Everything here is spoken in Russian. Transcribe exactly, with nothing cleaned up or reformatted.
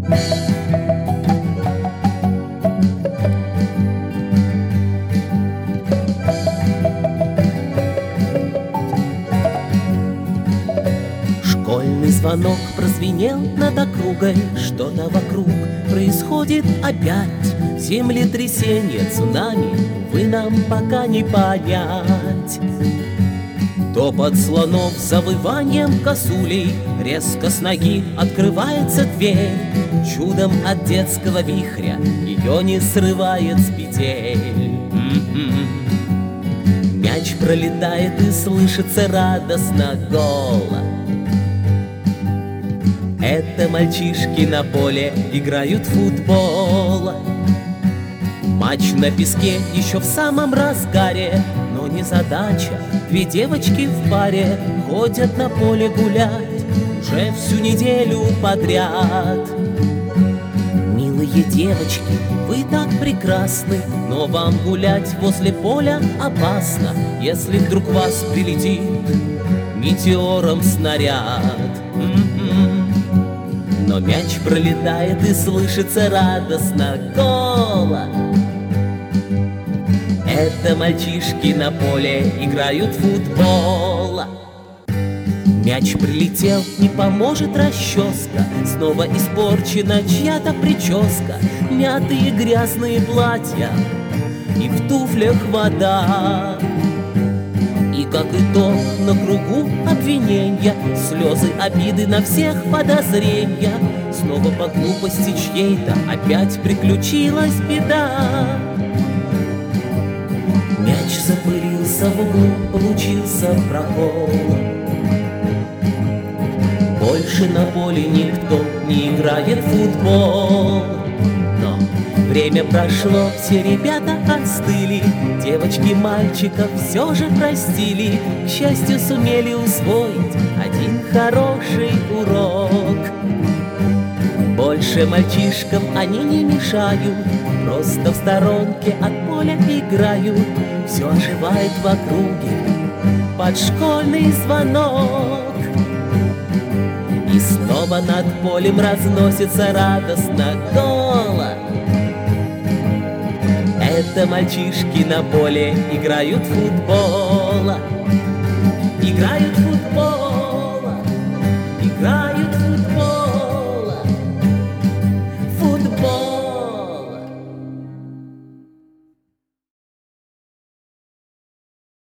Школьный звонок прозвенел над округой. Что-то вокруг происходит опять. Землетрясение, цунами, увы, нам пока не понять. Топот слонов с завыванием косулей. Резко с ноги открывается дверь. Чудом от детского вихря ее не срывает с петель. М-м-м. Мяч пролетает и слышится радостно голос. Это мальчишки на поле играют в футбол. Матч на песке еще в самом разгаре, но не задача. Две девочки в паре ходят на поле гулять уже всю неделю подряд. Милые девочки, вы так прекрасны, но вам гулять возле поля опасно, если вдруг вас прилетит метеором снаряд. М-м-м. Но мяч пролетает и слышится радостно голос. Это мальчишки на поле играют в футбол. Мяч прилетел, не поможет расческа. Снова испорчена чья-то прическа. Мятые грязные платья и в туфлях вода. И как итог на кругу обвинения, слезы, обиды, на всех подозрения. Снова по глупости чьей-то опять приключилась беда. Мяч запылился в углу, получился прокол. Больше на поле никто не играет в футбол. Но время прошло, все ребята остыли. Девочки мальчиков все же простили. К счастью, сумели усвоить один хороший урок. Больше мальчишкам они не мешают, просто в сторонке от поля играют. Все оживает в округе под школьный звонок. И снова над полем разносится радостно голос. Это мальчишки на поле играют в футбол.